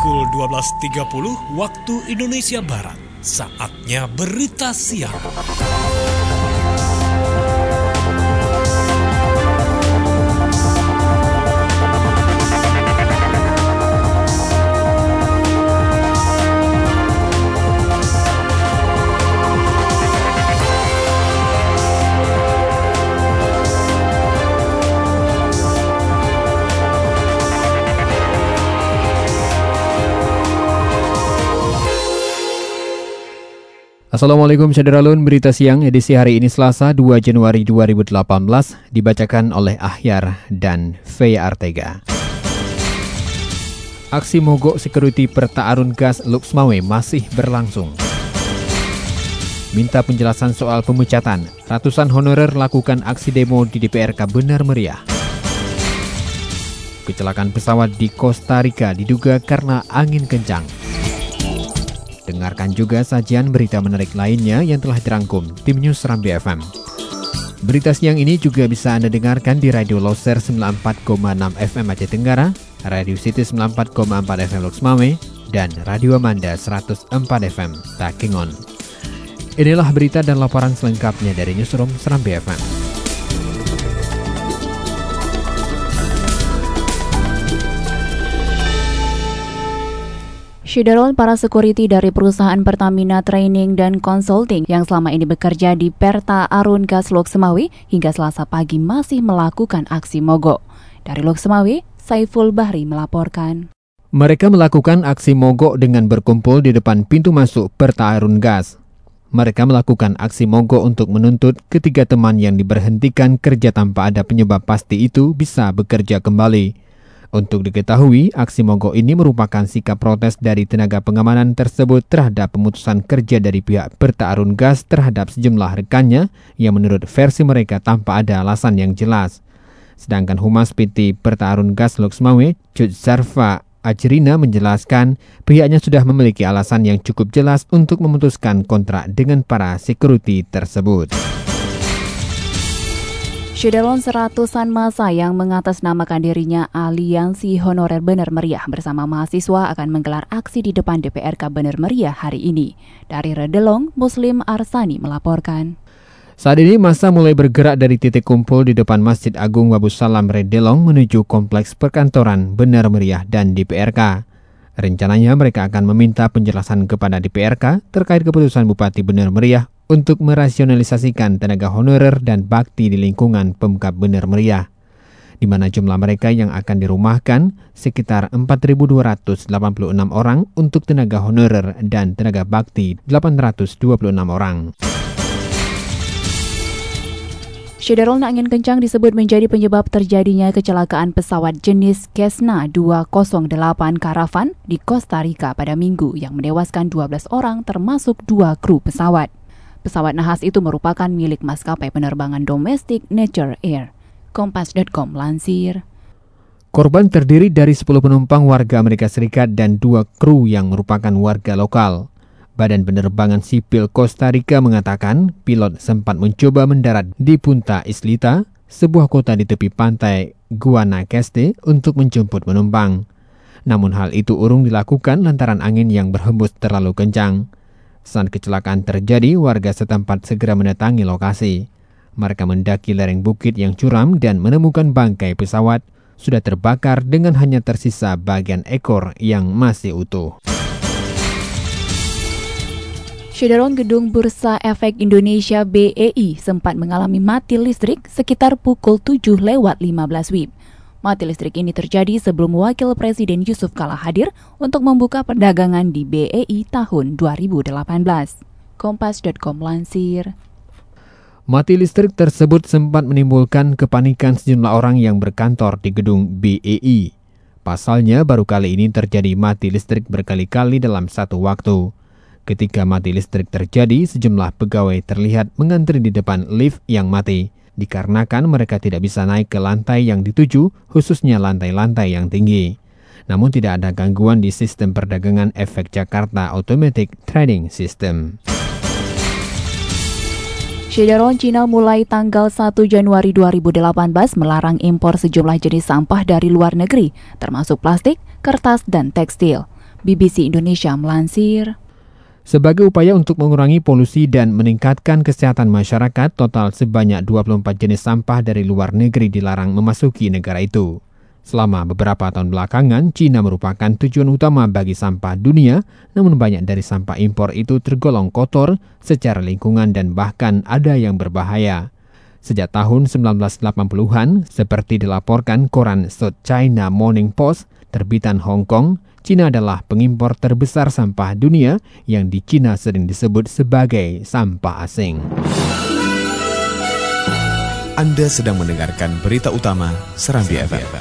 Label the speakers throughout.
Speaker 1: pukul 12.30 waktu Indonesia Barat. Saatnya berita siang.
Speaker 2: Assalamualaikum Syadaralun, berita siang edisi hari ini Selasa 2 Januari 2018 dibacakan oleh Ahyar dan Fea Artega. Aksi mogok security Perta Arun Gas Luxmawe masih berlangsung. Minta penjelasan soal pemecatan, ratusan honorer lakukan aksi demo di DPRK Benar Meriah. Kecelakaan pesawat di Costa Rica diduga karena angin kencang. Dengarkan juga sajian berita menarik lainnya yang telah dirangkum tim News Serambi FM. Berita siang ini juga bisa Anda dengarkan di Radio Loser 94,6 FM Aceh Tenggara, Radio City 94,4 FM Luxmawe, dan Radio Amanda 104 FM Takengon. Inilah berita dan laporan selengkapnya dari Newsroom Serambi FM.
Speaker 3: Syederon, para security dari perusahaan Pertamina Training dan Consulting yang selama ini bekerja di Perta Arun Gas Lok Semawi hingga Selasa pagi masih melakukan aksi mogok. Dari Lok Semawi, Saiful Bahri melaporkan.
Speaker 2: Mereka melakukan aksi mogok dengan berkumpul di depan pintu masuk Perta Arun Gas. Mereka melakukan aksi mogok untuk menuntut ketiga teman yang diberhentikan kerja tanpa ada penyebab pasti itu bisa bekerja kembali. Untuk diketahui, aksi mogok ini merupakan sikap protes dari tenaga pengamanan tersebut terhadap pemutusan kerja dari pihak Perta Arun Gas terhadap sejumlah rekannya yang menurut versi mereka tanpa ada alasan yang jelas. Sedangkan Humas PT Perta Arun Gas Luxmawe, Cut Zarfa Ajrina menjelaskan pihaknya sudah memiliki alasan yang cukup jelas untuk memutuskan kontrak dengan para security tersebut.
Speaker 3: Syederon, seratusan massa yang mengatasnamakan dirinya Aliansi Honorer Benar Meriah bersama mahasiswa akan menggelar aksi di depan DPRK Benar Meriah hari ini. Dari Redelong, Muslim Arsani melaporkan.
Speaker 2: Saat ini massa mulai bergerak dari titik kumpul di depan Masjid Agung Wabussalam Redelong menuju kompleks perkantoran Benar Meriah dan DPRK. Rencananya mereka akan meminta penjelasan kepada DPRK terkait keputusan Bupati Benar Meriah untuk merasionalisasikan tenaga honorer dan bakti di lingkungan Pemkab Benar Meriah, di mana jumlah mereka yang akan dirumahkan sekitar 4.286 orang untuk tenaga honorer dan tenaga bakti 826 orang.
Speaker 3: Syederon, angin kencang disebut menjadi penyebab terjadinya kecelakaan pesawat jenis Cessna 208 Caravan di Costa Rica pada Minggu yang menewaskan 12 orang termasuk 2 kru pesawat. Pesawat nahas itu merupakan milik maskapai penerbangan domestik Nature Air. Kompas.com lansir.
Speaker 2: Korban terdiri dari 10 penumpang warga Amerika Serikat dan 2 kru yang merupakan warga lokal. Badan Penerbangan Sipil Costa Rica mengatakan pilot sempat mencoba mendarat di Punta Islita, sebuah kota di tepi pantai Guanacaste untuk menjemput penumpang. Namun hal itu urung dilakukan lantaran angin yang berhembus terlalu kencang. Saat kecelakaan terjadi, warga setempat segera mendatangi lokasi. Mereka mendaki lereng bukit yang curam dan menemukan bangkai pesawat sudah terbakar dengan hanya tersisa bagian ekor yang masih utuh.
Speaker 3: Syederon, gedung Bursa Efek Indonesia BEI sempat mengalami mati listrik sekitar pukul 7:15 WIB. Mati listrik ini terjadi sebelum Wakil Presiden Yusuf Kala hadir untuk membuka perdagangan di BEI tahun 2018. Kompas.com lansir.
Speaker 2: Mati listrik tersebut sempat menimbulkan kepanikan sejumlah orang yang berkantor di gedung BEI. Pasalnya baru kali ini terjadi mati listrik berkali-kali dalam satu waktu. Ketika mati listrik terjadi, sejumlah pegawai terlihat mengantri di depan lift yang mati, dikarenakan mereka tidak bisa naik ke lantai yang dituju, khususnya lantai-lantai yang tinggi. Namun tidak ada gangguan di sistem perdagangan efek Jakarta Automatic Trading System.
Speaker 3: Syederon, Cina mulai tanggal 1 Januari 2018 melarang impor sejumlah jenis sampah dari luar negeri, termasuk plastik, kertas, dan tekstil. BBC Indonesia melansir.
Speaker 2: Sebagai upaya untuk mengurangi polusi dan meningkatkan kesehatan masyarakat, total sebanyak 24 jenis sampah dari luar negeri dilarang memasuki negara itu. Selama beberapa tahun belakangan, China merupakan tujuan utama bagi sampah dunia, namun banyak dari sampah impor itu tergolong kotor secara lingkungan dan bahkan ada yang berbahaya. Sejak tahun 1980-an, seperti dilaporkan koran South China Morning Post, terbitan Hong Kong, China adalah pengimpor terbesar sampah dunia yang di China sering disebut sebagai sampah asing.
Speaker 4: Anda sedang mendengarkan berita utama Serambi FM.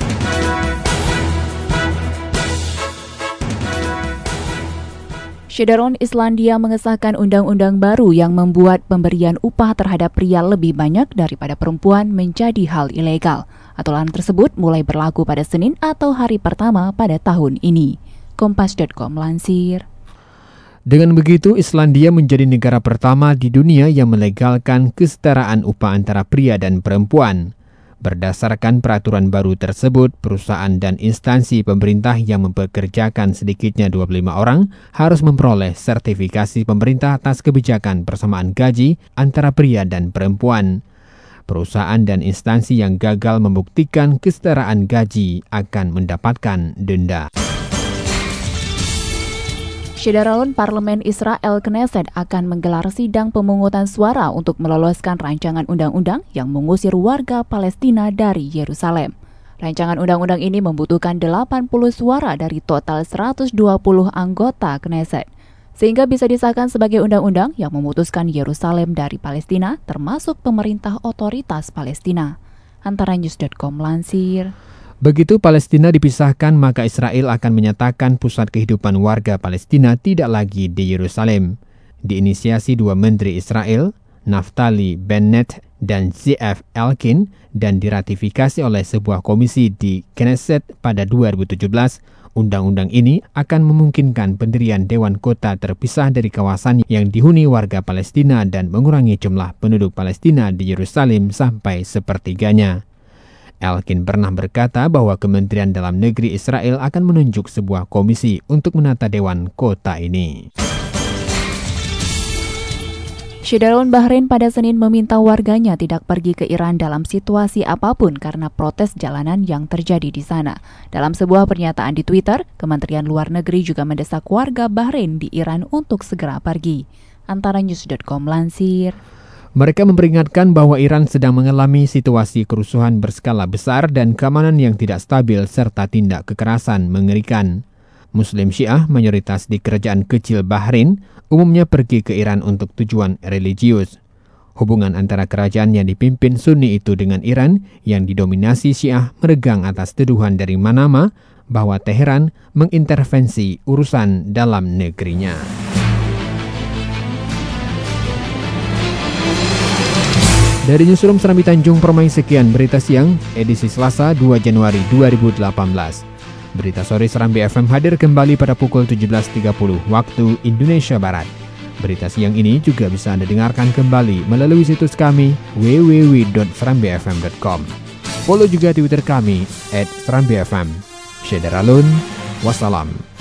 Speaker 3: Syederon Islandia mengesahkan undang-undang baru yang membuat pemberian upah terhadap pria lebih banyak daripada perempuan menjadi hal ilegal. Aturan tersebut mulai berlaku pada Senin atau hari pertama pada tahun ini. Kompas.com melansir.
Speaker 2: Dengan begitu, Islandia menjadi negara pertama di dunia yang melegalkan kesetaraan upah antara pria dan perempuan. Berdasarkan peraturan baru tersebut, perusahaan dan instansi pemerintah yang mempekerjakan sedikitnya 25 orang harus memperoleh sertifikasi pemerintah atas kebijakan persamaan gaji antara pria dan perempuan. Perusahaan dan instansi yang gagal membuktikan kesetaraan gaji akan mendapatkan denda.
Speaker 3: Syederalun Parlemen Israel Knesset akan menggelar sidang pemungutan suara untuk meloloskan rancangan undang-undang yang mengusir warga Palestina dari Yerusalem. Rancangan undang-undang ini membutuhkan 80 suara dari total 120 anggota Knesset, sehingga bisa disahkan sebagai undang-undang yang memutuskan Yerusalem dari Palestina, termasuk pemerintah otoritas Palestina. Antara News.com melansir.
Speaker 2: Begitu Palestina dipisahkan, maka Israel akan menyatakan pusat kehidupan warga Palestina tidak lagi di Yerusalem. Diinisiasi dua menteri Israel, Naftali Bennett dan Zeev Elkin, dan diratifikasi oleh sebuah komisi di Knesset pada 2017, undang-undang ini akan memungkinkan pendirian dewan kota terpisah dari kawasan yang dihuni warga Palestina dan mengurangi jumlah penduduk Palestina di Yerusalem sampai sepertiganya. Elkin pernah berkata bahwa Kementerian Dalam Negeri Israel akan menunjuk sebuah komisi untuk menata dewan kota ini.
Speaker 3: Syederalun Bahrain pada Senin meminta warganya tidak pergi ke Iran dalam situasi apapun karena protes jalanan yang terjadi di sana. Dalam sebuah pernyataan di Twitter, Kementerian Luar Negeri juga mendesak warga Bahrain di Iran untuk segera pergi. Antara News.com melansir.
Speaker 2: Mereka memperingatkan bahwa Iran sedang mengalami situasi kerusuhan berskala besar dan keamanan yang tidak stabil serta tindak kekerasan mengerikan. Muslim Syiah mayoritas di kerajaan kecil Bahrain umumnya pergi ke Iran untuk tujuan religius. Hubungan antara kerajaan yang dipimpin Sunni itu dengan Iran yang didominasi Syiah meregang atas tuduhan dari Manama bahwa Teheran mengintervensi urusan dalam negerinya. Dari Newsroom Serambi Tanjung Permai, sekian berita siang edisi Selasa 2 Januari 2018. Berita sore Serambi FM hadir kembali pada pukul 17.30 waktu Indonesia Barat. Berita siang ini juga bisa Anda dengarkan kembali melalui situs kami www.serambifm.com. Follow juga Twitter kami @serambifm. Syederalun, wassalam.